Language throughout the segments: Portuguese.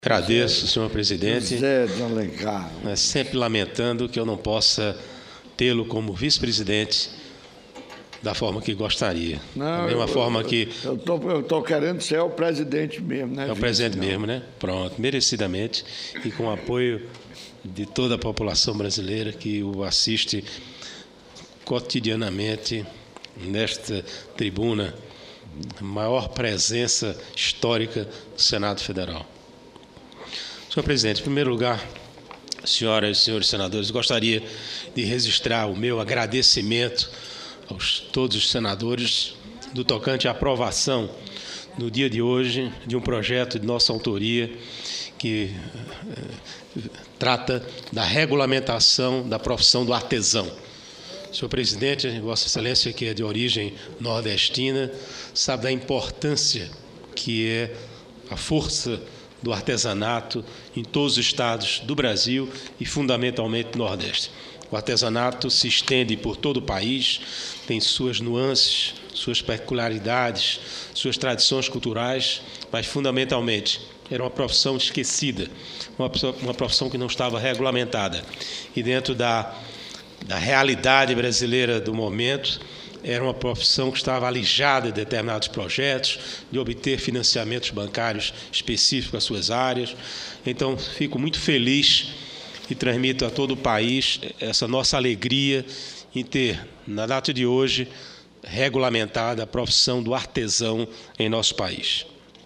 Agradeço, senhor presidente, José de Alencar. sempre lamentando que eu não possa tê-lo como vice-presidente da forma que gostaria. Não, da mesma forma que... Eu tô querendo ser o presidente mesmo, né? É o presidente mesmo, né? Pronto, merecidamente, e com o apoio de toda a população brasileira que o assiste cotidianamente nesta tribuna, a maior presença histórica do Senado Federal. Senhor presidente, em primeiro lugar, senhoras e senhores senadores, gostaria de registrar o meu agradecimento a todos os senadores do tocante à aprovação, no dia de hoje, de um projeto de nossa autoria que trata da regulamentação da profissão do artesão. Senhor presidente, Vossa Excelência, que é de origem nordestina, sabe da importância que é a força do artesanato em todos os estados do Brasil e fundamentalmente no Nordeste. O artesanato se estende por todo o país, tem suas nuances, suas peculiaridades, suas tradições culturais, mas fundamentalmente era uma profissão esquecida, uma profissão que não estava regulamentada. E dentro da realidade brasileira do momento, era uma profissão que estava alijada de determinados projetos, de obter financiamentos bancários específicos às suas áreas. Então, fico muito feliz e transmito a todo o país essa nossa alegria em ter, na data de hoje, regulamentada a profissão do artesão em nosso país.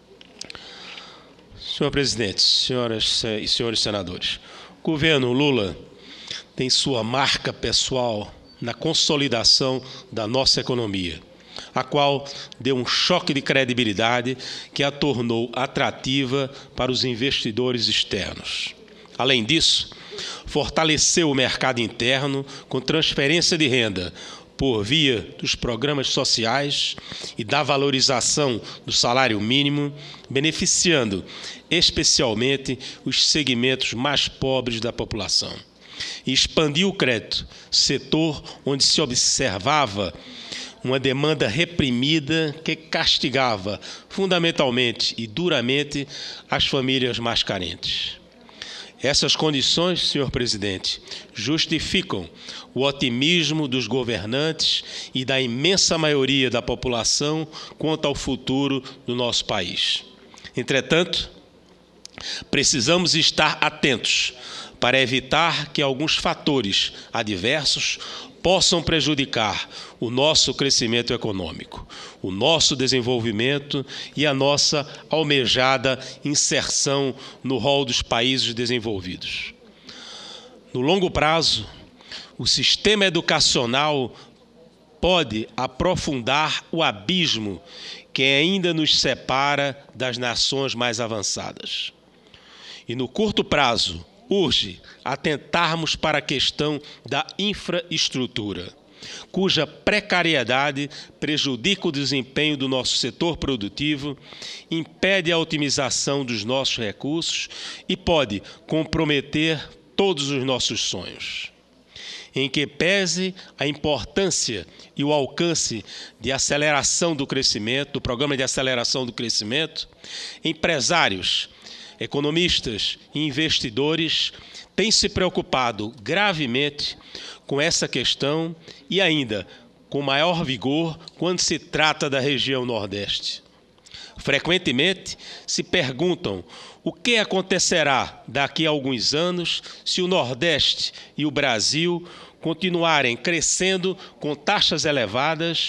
Senhor presidente, senhoras e senhores senadores, o governo Lula tem sua marca pessoal na consolidação da nossa economia, a qual deu um choque de credibilidade que a tornou atrativa para os investidores externos. Além disso, fortaleceu o mercado interno com transferência de renda por via dos programas sociais e da valorização do salário mínimo, beneficiando especialmente os segmentos mais pobres da população. E expandiu o crédito, setor onde se observava uma demanda reprimida que castigava fundamentalmente e duramente as famílias mais carentes. Essas condições, senhor presidente, justificam o otimismo dos governantes e da imensa maioria da população quanto ao futuro do nosso país. Entretanto, precisamos estar atentos para evitar que alguns fatores adversos possam prejudicar o nosso crescimento econômico, o nosso desenvolvimento e a nossa almejada inserção no rol dos países desenvolvidos. No longo prazo, o sistema educacional pode aprofundar o abismo que ainda nos separa das nações mais avançadas. E no curto prazo, urge atentarmos para a questão da infraestrutura, cuja precariedade prejudica o desempenho do nosso setor produtivo, impede a otimização dos nossos recursos e pode comprometer todos os nossos sonhos. Em que pese a importância e o alcance de aceleração do crescimento, do programa de aceleração do crescimento, empresários, economistas e investidores têm se preocupado gravemente com essa questão e ainda com maior vigor quando se trata da região Nordeste. Frequentemente se perguntam o que acontecerá daqui a alguns anos se o Nordeste e o Brasil continuarem crescendo com taxas elevadas,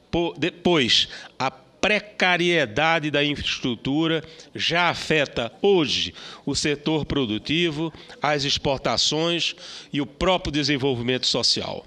pois a precariedade da infraestrutura já afeta hoje o setor produtivo, as exportações e o próprio desenvolvimento social.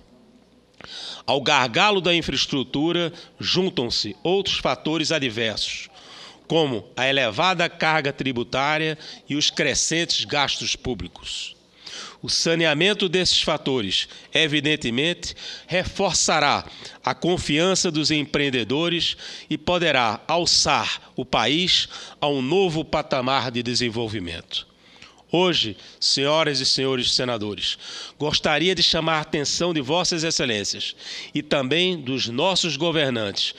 Ao gargalo da infraestrutura juntam-se outros fatores adversos, como a elevada carga tributária e os crescentes gastos públicos. O saneamento desses fatores, evidentemente, reforçará a confiança dos empreendedores e poderá alçar o país a um novo patamar de desenvolvimento. Hoje, senhoras e senhores senadores, gostaria de chamar a atenção de Vossas Excelências e também dos nossos governantes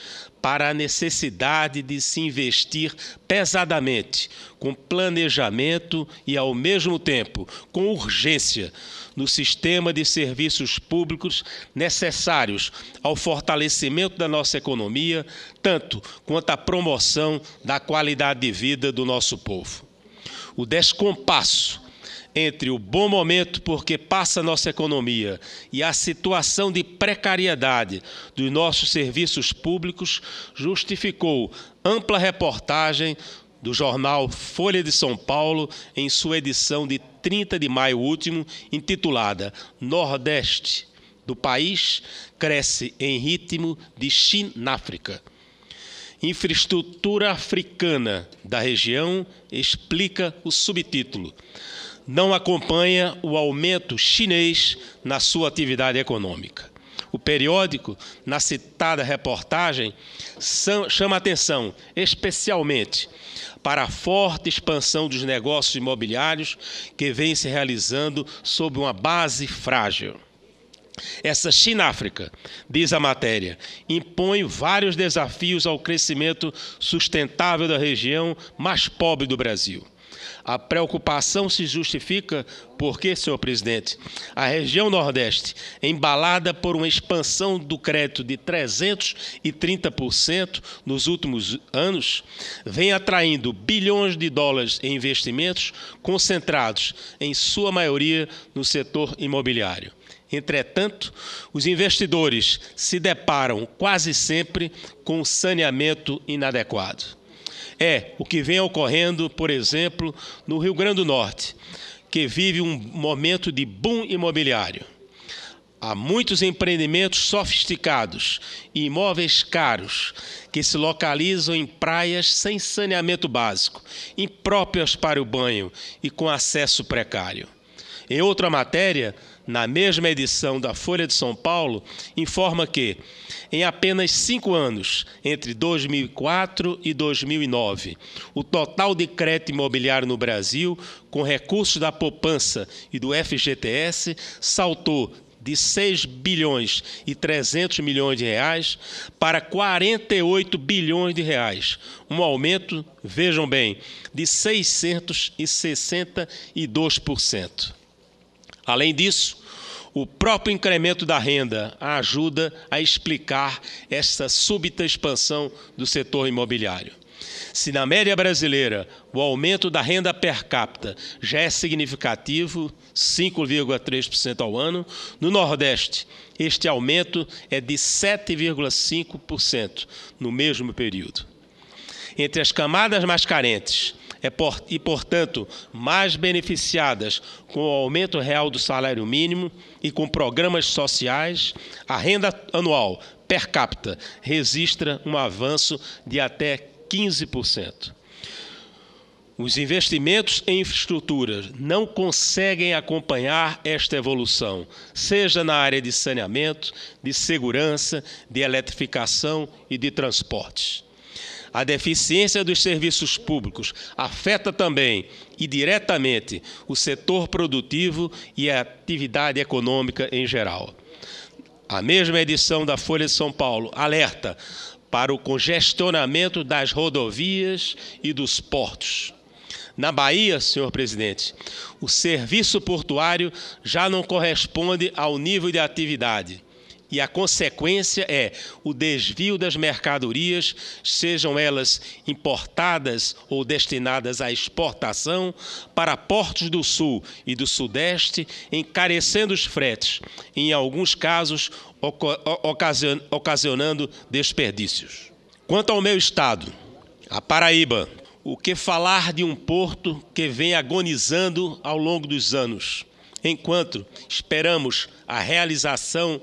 para a necessidade de se investir pesadamente, com planejamento e, ao mesmo tempo, com urgência, no sistema de serviços públicos necessários ao fortalecimento da nossa economia, tanto quanto à promoção da qualidade de vida do nosso povo. O descompasso entre o bom momento por que passa a nossa economia e a situação de precariedade dos nossos serviços públicos justificou ampla reportagem do jornal Folha de São Paulo em sua edição de 30 de maio último, intitulada Nordeste do país cresce em ritmo de Chináfrica. Infraestrutura africana da região, explica o subtítulo. Não acompanha o aumento chinês na sua atividade econômica. O periódico, na citada reportagem, chama atenção especialmente para a forte expansão dos negócios imobiliários que vem se realizando sob uma base frágil. Essa Chináfrica, diz a matéria, impõe vários desafios ao crescimento sustentável da região mais pobre do Brasil. A preocupação se justifica porque, senhor presidente, a região Nordeste, embalada por uma expansão do crédito de 330% nos últimos anos, vem atraindo bilhões de dólares em investimentos concentrados, em sua maioria, no setor imobiliário. Entretanto, os investidores se deparam quase sempre com um saneamento inadequado. É o que vem ocorrendo, por exemplo, no Rio Grande do Norte, que vive um momento de boom imobiliário. Há muitos empreendimentos sofisticados e imóveis caros que se localizam em praias sem saneamento básico, impróprias para o banho e com acesso precário. Em outra matéria, na mesma edição da Folha de São Paulo, informa que, em apenas 5 anos, entre 2004 e 2009, o total de crédito imobiliário no Brasil, com recursos da poupança e do FGTS, saltou de 6 bilhões e 300 milhões de reais para 48 bilhões de reais, um aumento, vejam bem, de 662%. Além disso, o próprio incremento da renda ajuda a explicar essa súbita expansão do setor imobiliário. Se na média brasileira o aumento da renda per capita já é significativo, 5,3% ao ano, no Nordeste este aumento é de 7,5% no mesmo período. Entre as camadas mais carentes e, portanto, mais beneficiadas com o aumento real do salário mínimo e com programas sociais, a renda anual per capita registra um avanço de até 15%. Os investimentos em infraestrutura não conseguem acompanhar esta evolução, seja na área de saneamento, de segurança, de eletrificação e de transportes. A deficiência dos serviços públicos afeta também e diretamente o setor produtivo e a atividade econômica em geral. A mesma edição da Folha de São Paulo alerta para o congestionamento das rodovias e dos portos. Na Bahia, senhor presidente, o serviço portuário já não corresponde ao nível de atividade. E a consequência é o desvio das mercadorias, sejam elas importadas ou destinadas à exportação, para portos do Sul e do Sudeste, encarecendo os fretes, em alguns casos ocasionando desperdícios. Quanto ao meu estado, a Paraíba, o que falar de um porto que vem agonizando ao longo dos anos, enquanto esperamos a realização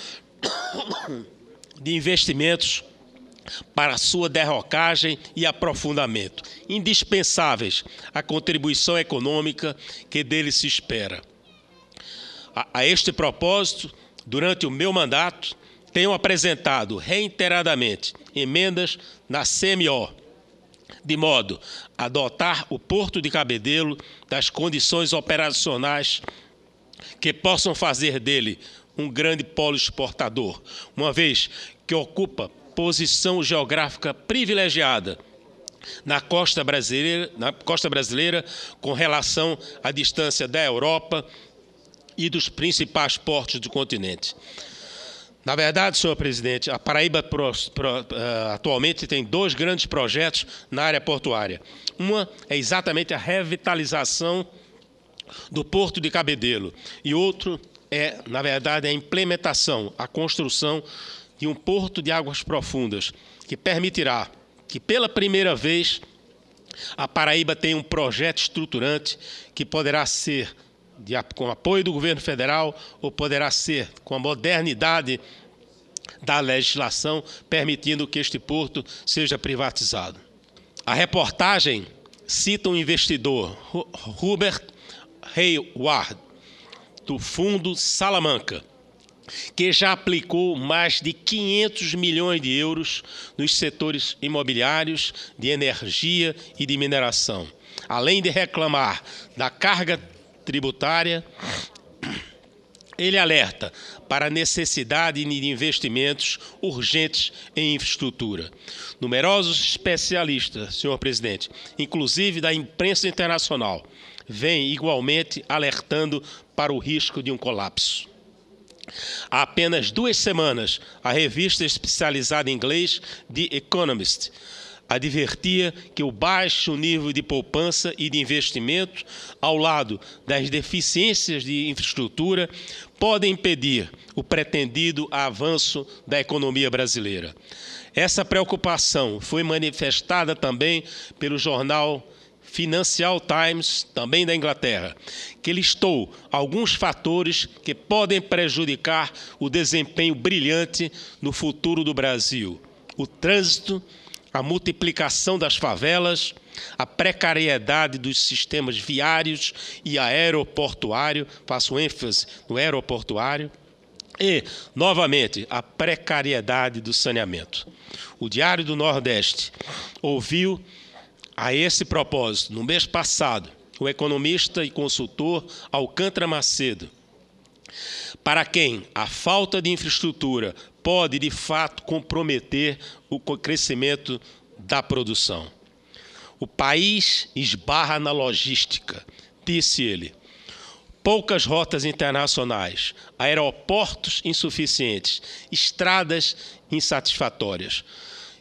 de investimentos para sua derrocagem e aprofundamento, indispensáveis à contribuição econômica que dele se espera. A este propósito, durante o meu mandato, tenho apresentado reiteradamente emendas na CMO, de modo a dotar o Porto de Cabedelo das condições operacionais que possam fazer dele um grande polo exportador, uma vez que ocupa posição geográfica privilegiada na costa brasileira com relação à distância da Europa e dos principais portos do continente. Na verdade, senhor presidente, a Paraíba atualmente tem 2 grandes projetos na área portuária. Uma é exatamente a revitalização do Porto de Cabedelo e outro é, na verdade, a implementação, a construção de um porto de águas profundas que permitirá que, pela primeira vez, a Paraíba tenha um projeto estruturante que poderá ser com apoio do governo federal ou poderá ser com a modernidade da legislação, permitindo que este porto seja privatizado. A reportagem cita um investidor, Hubert Hayward, do Fundo Salamanca, que já aplicou mais de 500 milhões de euros nos setores imobiliários, de energia e de mineração, além de reclamar da carga tributária. Ele alerta para a necessidade de investimentos urgentes em infraestrutura. Numerosos especialistas, senhor presidente, inclusive da imprensa internacional, vêm igualmente alertando para o risco de um colapso. Há apenas 2 semanas, a revista especializada em inglês The Economist advertia que o baixo nível de poupança e de investimento, ao lado das deficiências de infraestrutura, podem impedir o pretendido avanço da economia brasileira. Essa preocupação foi manifestada também pelo jornal Financial Times, também da Inglaterra, que listou alguns fatores que podem prejudicar o desempenho brilhante no futuro do Brasil: o trânsito, a multiplicação das favelas, a precariedade dos sistemas viários e aeroportuário, faço ênfase no aeroportuário, e, novamente, a precariedade do saneamento. O Diário do Nordeste ouviu, a esse propósito, no mês passado, o economista e consultor Alcântara Macedo, para quem a falta de infraestrutura pode, de fato, comprometer o crescimento da produção. O país esbarra na logística, disse ele. Poucas rotas internacionais, aeroportos insuficientes, estradas insatisfatórias.